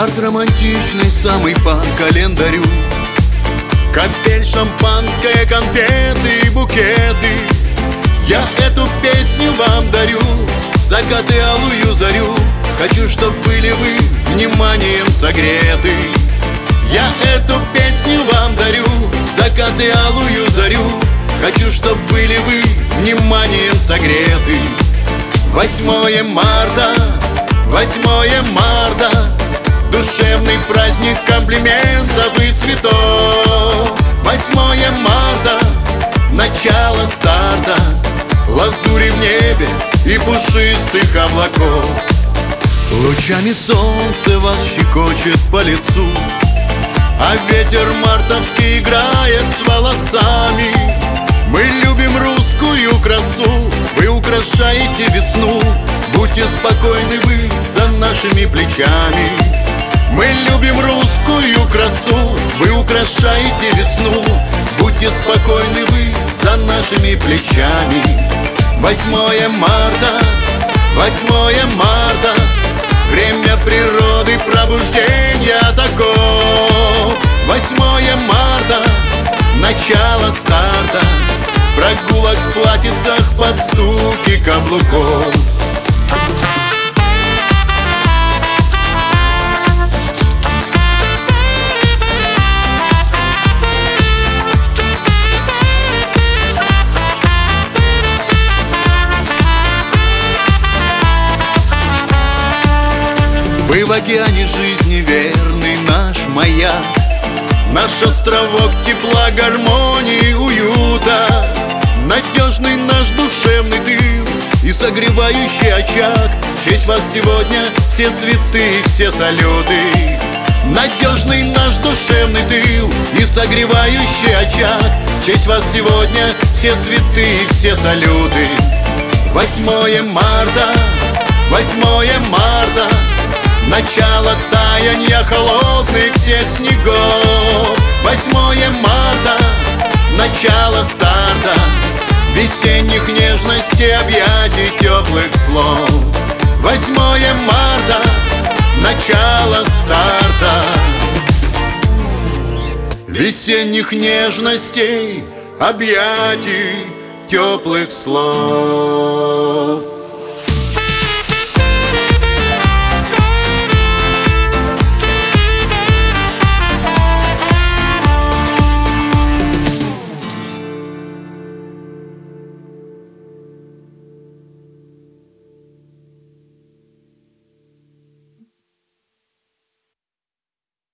Март романтичный, самый по календарю. Капель, шампанское, конфеты и букеты. Я эту песню вам дарю, закаты, алую зарю. Хочу, чтоб были вы вниманием согреты. Я эту песню вам дарю, закаты, алую зарю. Хочу, чтоб были вы вниманием согреты. 8 марта, 8 марта, душевный праздник комплиментов и цветов. 8 марта, начало старта, лазури в небе и пушистых облаков. Лучами солнца вас щекочет по лицу, а ветер мартовский играет с волосами. Мы любим русскую красу, вы украшаете весну. Будьте спокойны вы за нашими плечами. Мы любим русскую красу, вы украшаете весну. Будьте спокойны вы за нашими плечами. 8 марта, 8 марта, время природы, пробуждения таков. 8 марта, начало старта, прогулок в платьицах под стуки каблуков. Вы в океане жизни верный наш маяк, наш островок тепла, гармонии, уюта. Надежный наш душевный тыл и согревающий очаг. В честь вас сегодня все цветы и все салюты. Надежный наш душевный тыл и согревающий очаг. В честь вас сегодня все цветы и все салюты. 8 марта, 8 марта, начало таяния холодных всех снегов. 8 марта, начало старта, весенних нежностей, объятий, теплых слов. 8 марта, начало старта, весенних нежностей, объятий, теплых слов.